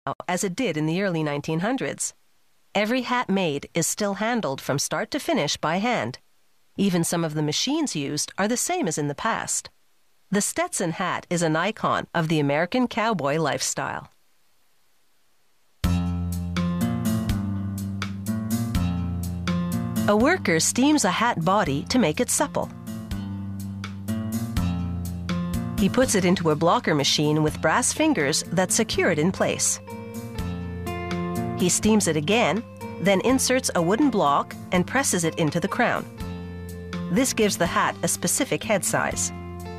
as it did in the early 1900s. Every hat made is still handled from start to finish by hand. Even some of the machines used are the same as in the past. The Stetson hat is an icon of the American cowboy lifestyle. A worker steams a hat body to make it supple. He puts it into a blocker machine with brass fingers that secure it in place. He steams it again, then inserts a wooden block and presses it into the crown. This gives the hat a specific head size.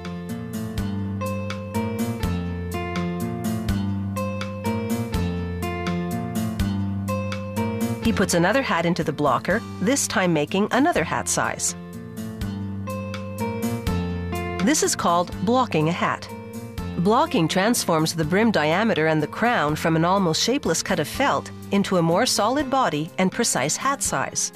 He puts another hat into the blocker, this time making another hat size. This is called blocking a hat. Blocking transforms the brim diameter and the crown from an almost shapeless cut of felt into a more solid body and precise hat size.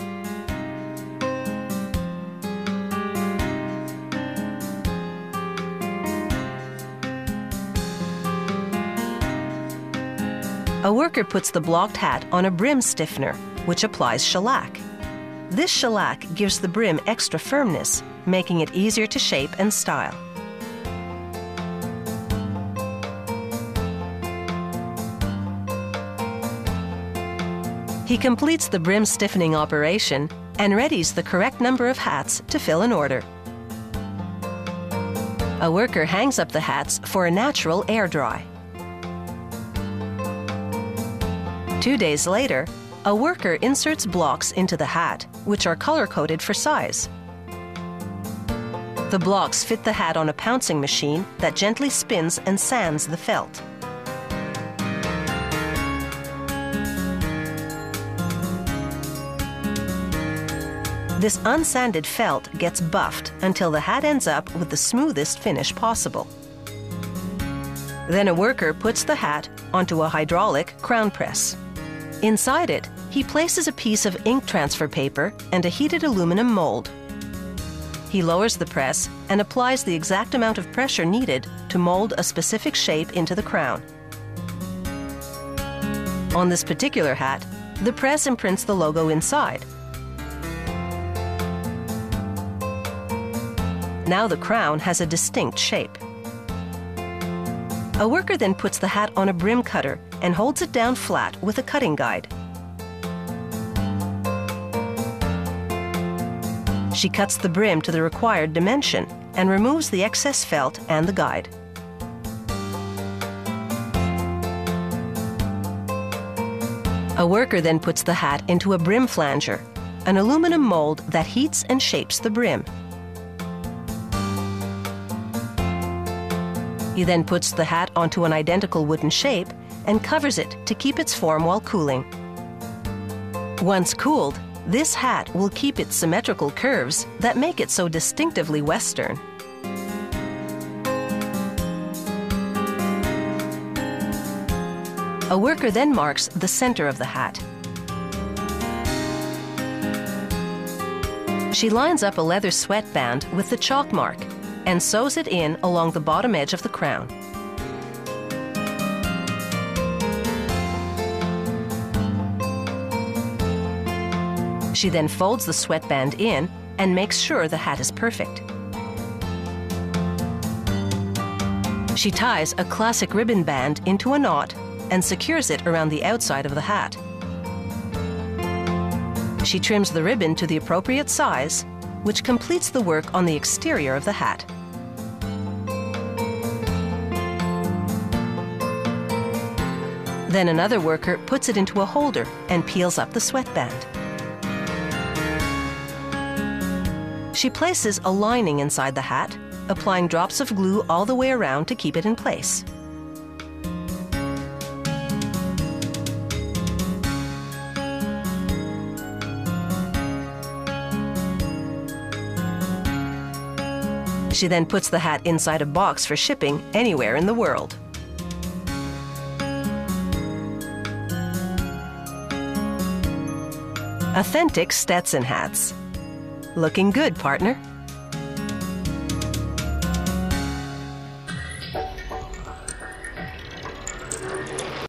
A worker puts the blocked hat on a brim stiffener, which applies shellac. This shellac gives the brim extra firmness, making it easier to shape and style. He completes the brim stiffening operation and readies the correct number of hats to fill an order. A worker hangs up the hats for a natural air dry. 2 days later, a worker inserts blocks into the hat, which are color-coded for size. The blocks fit the hat on a pouncing machine that gently spins and sands the felt. This unsanded felt gets buffed until the hat ends up with the smoothest finish possible. Then a worker puts the hat onto a hydraulic crown press. Inside it, he places a piece of ink transfer paper and a heated aluminum mold. He lowers the press and applies the exact amount of pressure needed to mold a specific shape into the crown. On this particular hat, the press imprints the logo inside. Now the crown has a distinct shape. A worker then puts the hat on a brim cutter and holds it down flat with a cutting guide. She cuts the brim to the required dimension and removes the excess felt and the guide. A worker then puts the hat into a brim flanger, an aluminum mold that heats and shapes the brim. He then puts the hat onto an identical wooden shape and covers it to keep its form while cooling. Once cooled, this hat will keep its symmetrical curves that make it so distinctively Western. A worker then marks the center of the hat. She lines up a leather sweatband with the chalk mark and sews it in along the bottom edge of the crown. She then folds the sweatband in and makes sure the hat is perfect. She ties a classic ribbon band into a knot and secures it around the outside of the hat. She trims the ribbon to the appropriate size, which completes the work on the exterior of the hat. Then another worker puts it into a holder and peels up the sweatband. She places a lining inside the hat, applying drops of glue all the way around to keep it in place. She then puts the hat inside a box for shipping anywhere in the world. Authentic Stetson hats. Looking good, partner.